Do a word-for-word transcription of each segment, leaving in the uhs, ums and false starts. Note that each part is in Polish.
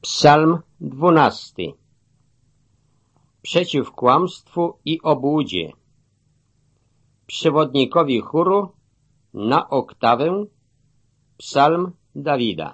Psalm dwunasty. Przeciw kłamstwu i obłudzie. Przewodnikowi chóru na oktawę Psalm Dawida.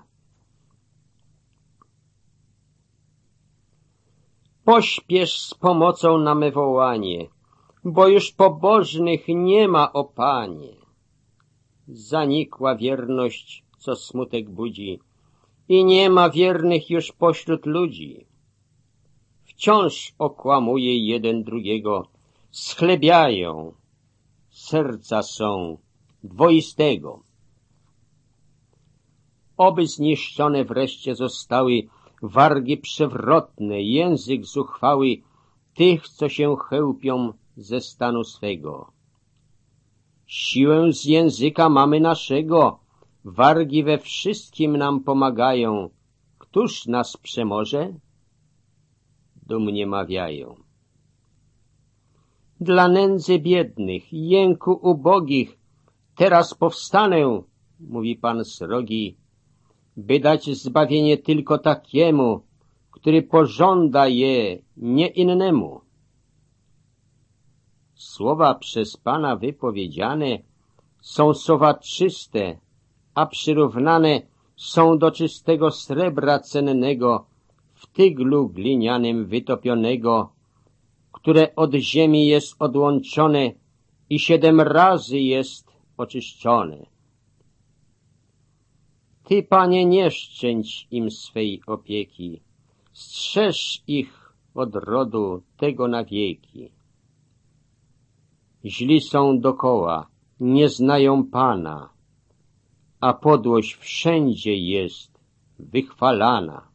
Pośpiesz z pomocą na me wołanie, bo już pobożnych nie ma, o Panie. Zanikła wierność, co smutek budzi, i nie ma wiernych już pośród ludzi. Wciąż okłamuje jeden drugiego, schlebiają, serca są dwoistego. Oby zniszczone wreszcie zostały wargi przewrotne, język zuchwały tych, co się chełpią ze stanu swego. Siłę z języka mamy naszego, wargi we wszystkim nam pomagają. Któż nas przemoże? Dumnie mawiają. Dla nędzy biednych, jęku ubogich, teraz powstanę, mówi Pan srogi, by dać zbawienie tylko takiemu, który pożąda je, nie innemu. Słowa przez Pana wypowiedziane są słowa czyste, a przyrównane są do czystego srebra cennego, w tyglu glinianym wytopionego, które od ziemi jest odłączone i siedem razy jest oczyszczone. Ty, Panie, nie szczędź im swej opieki, strzeż ich od rodu tego na wieki. Źli są dokoła, nie znają Pana, a podłość wszędzie jest wychwalana.